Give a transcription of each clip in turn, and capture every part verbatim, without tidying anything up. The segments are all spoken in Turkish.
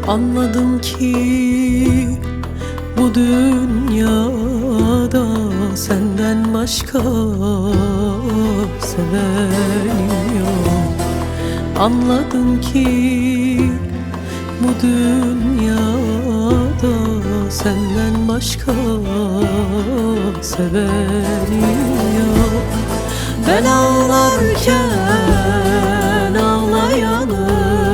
Anladım ki bu dünyada senden başka sevenim yok. Anladım ki bu dünyada senden başka sevenim yok. Ben ağlarken ağlayanı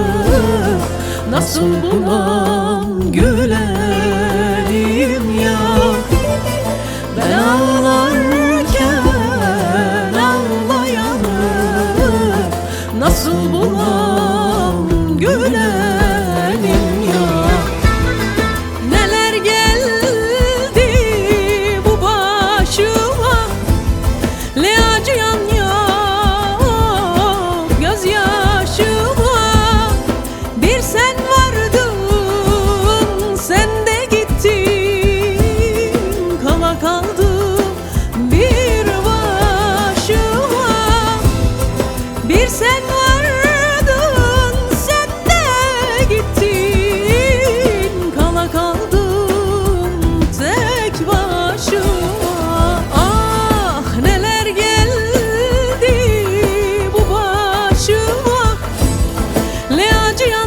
nasıl bulam gülerim ya. Ben ağlarken ağlayanı nasıl bulam gülerim ya. Neler geldi bu başıma, ne acıyan yok gözyaşıma. Bir sen vardın, sen de gittin, kala kaldım bir başıma. Bir sen vardın, sen de gittin, kala kaldım tek başıma. Ah neler geldi bu başıma, ne acıyan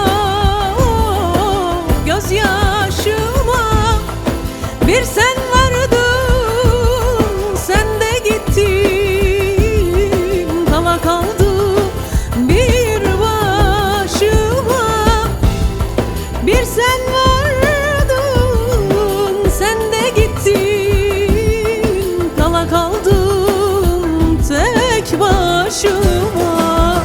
yok gözyaşıma. Bir sen vardın, sen de gittin, kala kaldım bir başıma. Bir sen vardın, sen de gittin, kala kaldım tek başıma.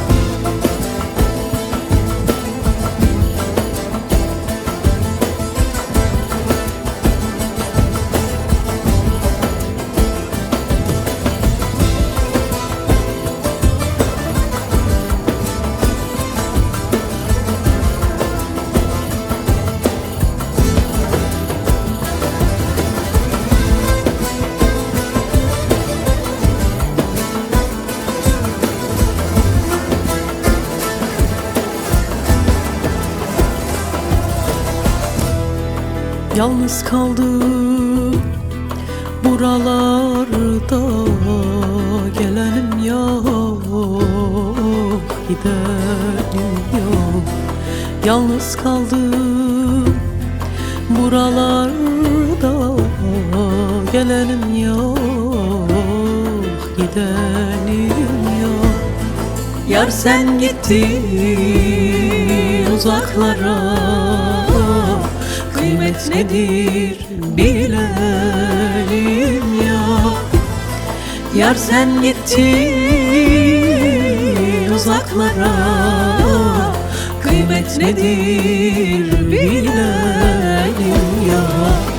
Yalnız kaldım buralarda, gelenim yok, gidenim yok. Yalnız kaldım buralarda, gelenim yok, gidenim yok. Yar sen gittin uzaklara, kıymet nedir bilelim ya. Yar sen gittin uzaklara, kıymet nedir bilelim ya.